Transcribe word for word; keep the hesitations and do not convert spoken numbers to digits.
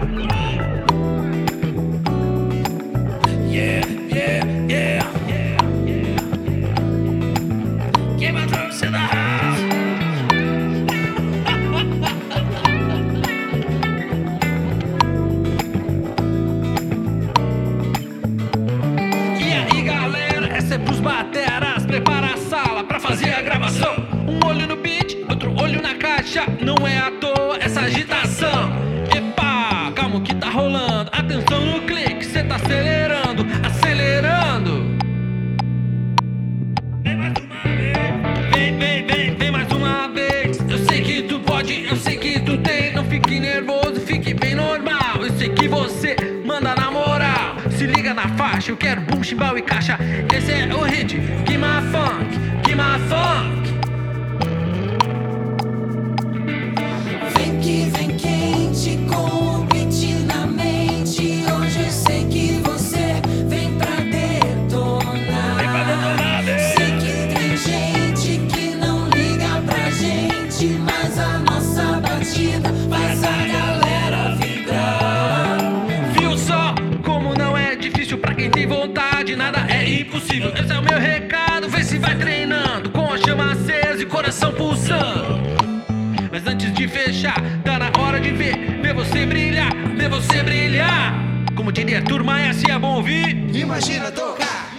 Yeah, yeah, yeah. Get my drums in the house. E aí galera, essa é pros bateras. Prepara a sala pra fazer a gravação. Um olho no beat, outro olho na caixa. Não é à toa essa agitação. Epa, calma o que tá rolando. Atenção no clique, cê tá acelerando, acelerando. Vem mais uma vez. Vem, vem, vem, vem mais uma vez. Eu sei que tu pode, eu sei que tu tem. Não fique nervoso, fique bem normal. Eu sei que você manda na moral. Se liga na faixa, eu quero boom, chimbal e caixa. Esse é o hit, que my funk, que my funk. Vem que vem quente com o beat na mente. Hoje eu sei que você vem pra detonar. Vem pra detonar, vem. Sei que tem gente que não liga pra gente, mas a nossa batida faz a galera vibrar. Viu só como não é difícil pra quem tem vontade, nada é impossível. Esse é o meu recado, vê se vai treinando com a chama acesa e coração pulsando. Mas antes de fechar, tá na hora de ver, ver você brilhar, ver você brilhar. Como diria a turma, é assim, é bom ouvir. Imagina tocar.